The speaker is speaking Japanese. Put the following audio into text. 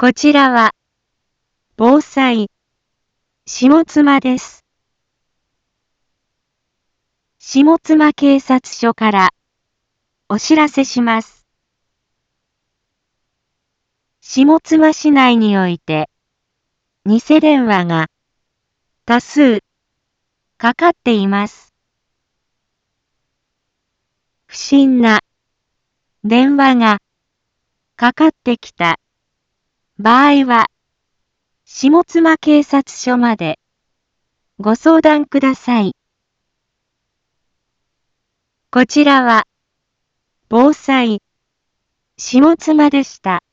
こちらは、防災、下妻です。下妻警察署からお知らせします。下妻市内において、偽電話が多数かかっています。不審な電話がかかってきた場合は、下妻警察署までご相談ください。こちらは、防災、下妻でした。